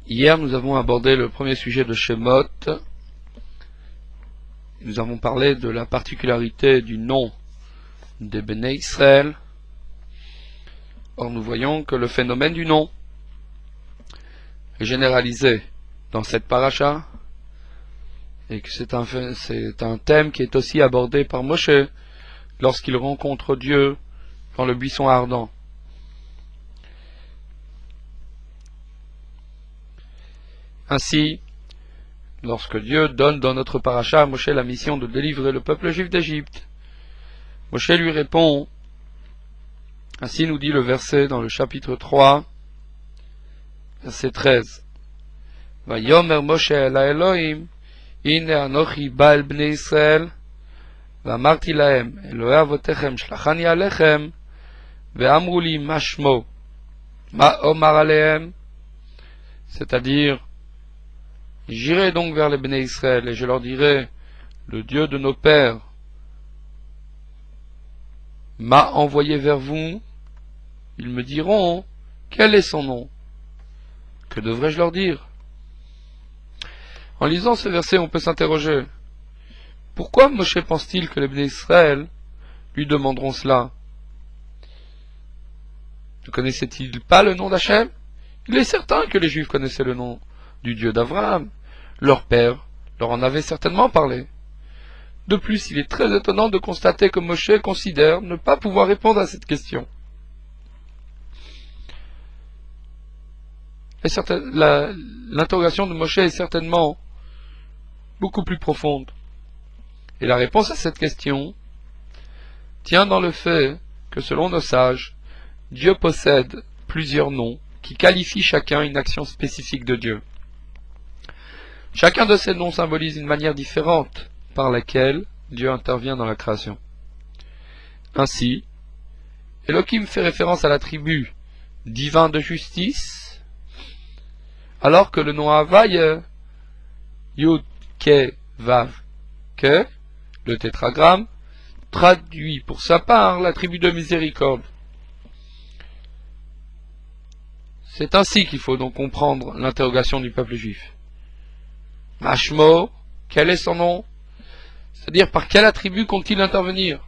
Hier, nous avons abordé le premier sujet de Shemot. Nous avons parlé de la particularité du nom des Béné Israël. Or, nous voyons que le phénomène du nom est généralisé dans cette paracha et que c'est un thème qui est aussi abordé par Moshe lorsqu'il rencontre Dieu dans le buisson ardent. Ainsi, lorsque Dieu donne dans notre paracha à Moshe la mission de délivrer le peuple juif d'Égypte, Moshe lui répond, ainsi nous dit le verset dans le chapitre 3, verset 13. Vayomer Moshe el Elohim, Ine anochi ba el bnei Israël, ואמרתי להם, אלוהי אבותיכם שלחני עליכם, ואמרו לי מה שמו, מה אומר עליהם, c'est-à-dire, j'irai donc vers les Béné Israël et je leur dirai, le Dieu de nos pères m'a envoyé vers vous. Ils me diront, quel est son nom? Que devrais-je leur dire? En lisant ce verset, on peut s'interroger, pourquoi Moshe pense-t-il que les Béné Israël lui demanderont cela? Ne connaissait-il pas le nom d'Hachem? Il est certain que les Juifs connaissaient le nom du Dieu d'Abraham. Leur père leur en avait certainement parlé. De plus, il est très étonnant de constater que Moshe considère ne pas pouvoir répondre à cette question. L'interrogation de Moshe est certainement beaucoup plus profonde. Et la réponse à cette question tient dans le fait que, selon nos sages, Dieu possède plusieurs noms qui qualifient chacun une action spécifique de Dieu. Chacun de ces noms symbolise une manière différente par laquelle Dieu intervient dans la création. Ainsi, Elohim fait référence à l'attribut divin de justice, alors que le nom Havaye, Yud, Ke, Vav, Ke, le tétragramme, traduit pour sa part l'attribut de miséricorde. C'est ainsi qu'il faut donc comprendre l'interrogation du peuple juif. Mashmo, quel est son nom? C'est-à-dire par quel attribut compte-t-il intervenir?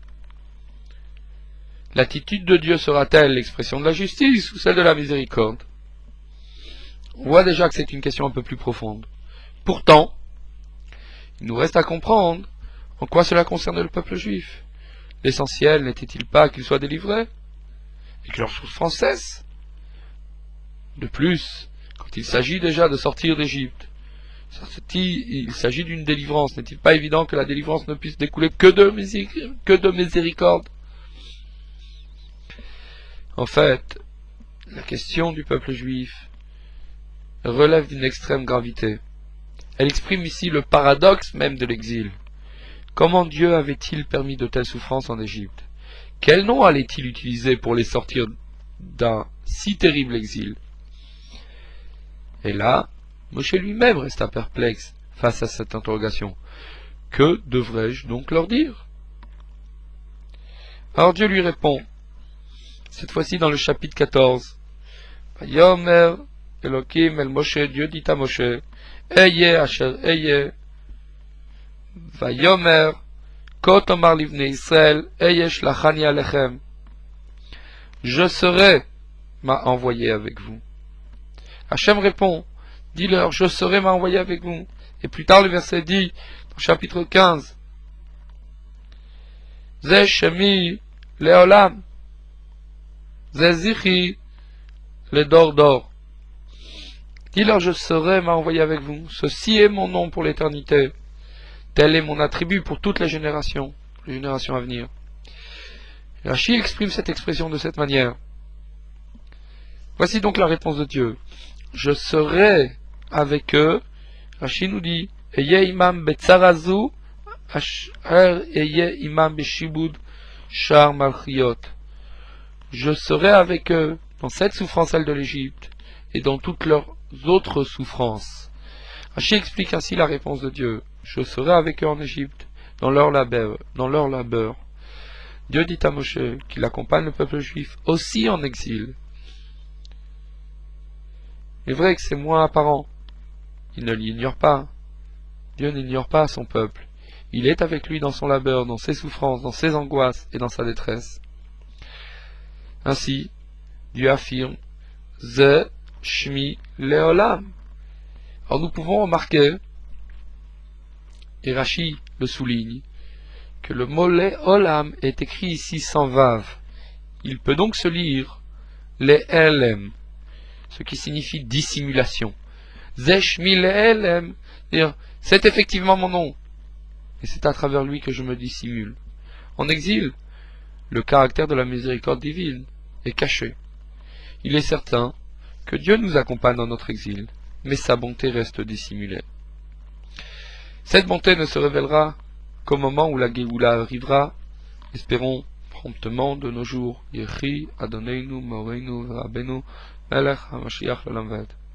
L'attitude de Dieu sera-t-elle l'expression de la justice ou celle de la miséricorde? On voit déjà que c'est une question un peu plus profonde. Pourtant, il nous reste à comprendre en quoi cela concerne le peuple juif. L'essentiel n'était-il pas qu'il soit délivré et que leur souffrance cesse? De plus, quand il s'agit déjà de sortir d'Égypte, il s'agit d'une délivrance. N'est-il pas évident que la délivrance ne puisse découler que de miséricorde? En fait, la question du peuple juif relève d'une extrême gravité. Elle exprime ici le paradoxe même de l'exil. Comment Dieu avait-il permis de telles souffrances en Égypte? Quel nom allait-il utiliser pour les sortir d'un si terrible exil? Et là, Moshe lui-même resta perplexe face à cette interrogation. Que devrais-je donc leur dire? Alors Dieu lui répond, cette fois-ci dans le chapitre 14. Vayomer Elohim el Moshe, Dieu dit à Moshe, Eye asher eye, Vayomer, Ko tomar livnei Israël, Eye shlachani alechem. Je serai m'a envoyé avec vous. Hachem répond, dis-leur, je serai m'a envoyé avec vous. Et plus tard, le verset dit, dans le chapitre 15, Ze shemi leolam, Ze zichi le dor. Dis-leur, je serai m'a envoyé avec vous. Ceci est mon nom pour l'éternité. Tel est mon attribut pour toutes les générations à venir. Rashi exprime cette expression de cette manière. Voici donc la réponse de Dieu. Je serai avec eux. Rashi nous dit, Eye imam betzarazu, asher eye imam beshibud shar malchiot. Je serai avec eux dans cette souffrance, celle de l'Égypte, et dans toutes leurs autres souffrances. Rashi explique ainsi la réponse de Dieu. Je serai avec eux en Égypte, dans leur labeur. Dieu dit à Moshe qu'il accompagne le peuple juif aussi en exil. est vrai que c'est moins apparent. Il ne l'ignore pas. Dieu n'ignore pas son peuple. Il est avec lui dans son labeur, dans ses souffrances, dans ses angoisses et dans sa détresse. Ainsi, Dieu affirme Ze Shmi Leolam. Alors nous pouvons remarquer, et Rashi le souligne, que le mot Leolam est écrit ici sans vav. Il peut donc se lire Le'elem, ce qui signifie dissimulation. Ze Shmi Le'elem, c'est-à-dire c'est effectivement mon nom, et c'est à travers lui que je me dissimule. En exil, le caractère de la miséricorde divine est caché. Il est certain que Dieu nous accompagne dans notre exil, mais sa bonté reste dissimulée. Cette bonté ne se révélera qu'au moment où la Géoula arrivera, espérons promptement de nos jours. Yehi Adonenu Moreinu Rabbeinu Melech HaMashiach l'Olam Vaed.